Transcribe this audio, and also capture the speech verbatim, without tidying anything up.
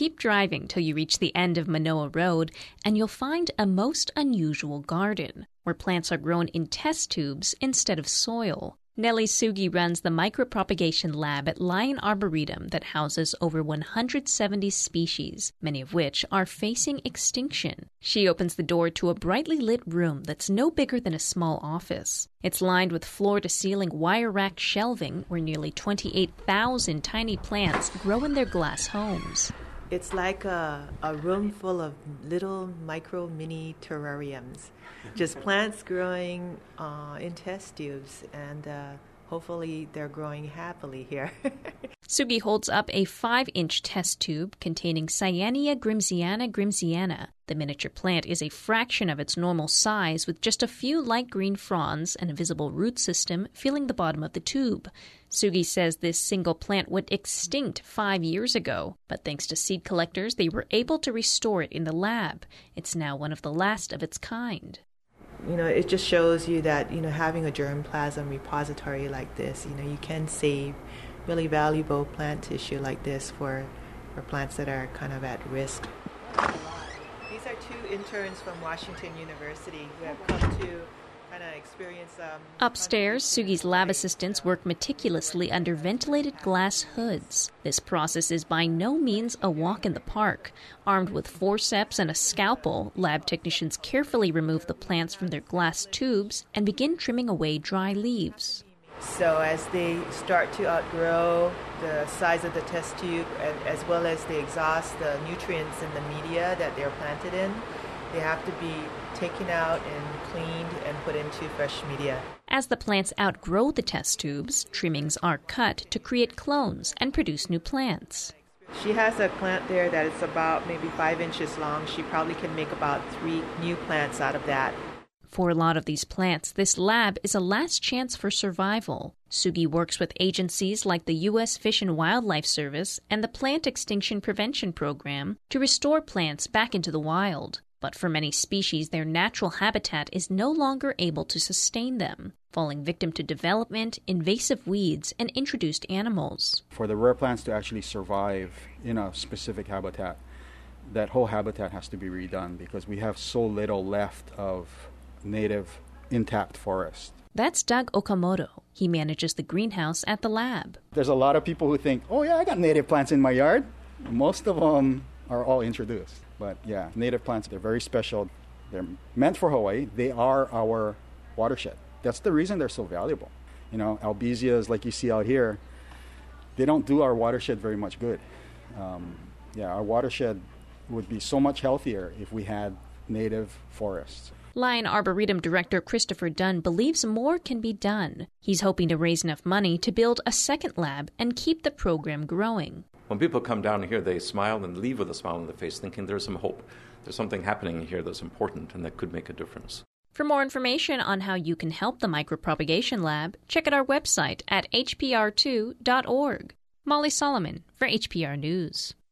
Keep driving till you reach the end of Manoa Road, and you'll find a most unusual garden, where plants are grown in test tubes instead of soil. Nellie Sugi runs the micropropagation lab at Lion Arboretum that houses over one hundred seventy species, many of which are facing extinction. She opens the door to a brightly lit room that's no bigger than a small office. It's lined with floor-to-ceiling wire-racked shelving where nearly twenty-eight thousand tiny plants grow in their glass homes. It's like a, a room full of little micro mini terrariums. Just plants growing uh, in test tubes, and uh, hopefully they're growing happily here. Sugi holds up a five-inch test tube containing Cyanea grimsiana grimsiana. The miniature plant is a fraction of its normal size, with just a few light green fronds and a visible root system filling the bottom of the tube. Sugi says this single plant went extinct five years ago, but thanks to seed collectors, they were able to restore it in the lab. It's now one of the last of its kind. You know, it just shows you that, you know, having a germplasm repository like this, you know, you can save really valuable plant tissue like this for, for plants that are kind of at risk. These are two interns from Washington University who have come to kind of experience... Um, Upstairs, Sugi's lab assistants work meticulously under ventilated glass hoods. This process is by no means a walk in the park. Armed with forceps and a scalpel, lab technicians carefully remove the plants from their glass tubes and begin trimming away dry leaves. So as they start to outgrow the size of the test tube, as well as they exhaust the nutrients in the media that they're planted in, they have to be taken out and cleaned and put into fresh media. As the plants outgrow the test tubes, trimmings are cut to create clones and produce new plants. She has a plant there that is about maybe five inches long. She probably can make about three new plants out of that. For a lot of these plants, this lab is a last chance for survival. Sugi works with agencies like the U S Fish and Wildlife Service and the Plant Extinction Prevention Program to restore plants back into the wild. But for many species, their natural habitat is no longer able to sustain them, falling victim to development, invasive weeds, and introduced animals. For the rare plants to actually survive in a specific habitat, that whole habitat has to be redone because we have so little left of native intact forest. That's Doug Okamoto. He manages the greenhouse at the lab. There's a lot of people who think, oh yeah, I got native plants in my yard. Most of them are all introduced. But yeah, native plants, they're very special. They're meant for Hawaii. They are our watershed. That's the reason they're so valuable. You know, albesias like you see out here, they don't do our watershed very much good. Um, yeah, our watershed would be so much healthier if we had native forests. Lion Arboretum Director Christopher Dunn believes more can be done. He's hoping to raise enough money to build a second lab and keep the program growing. When people come down here, they smile and leave with a smile on their face, thinking there's some hope. There's something happening here that's important and that could make a difference. For more information on how you can help the Micropropagation Lab, check out our website at h p r two dot org. Molly Solomon for H P R News.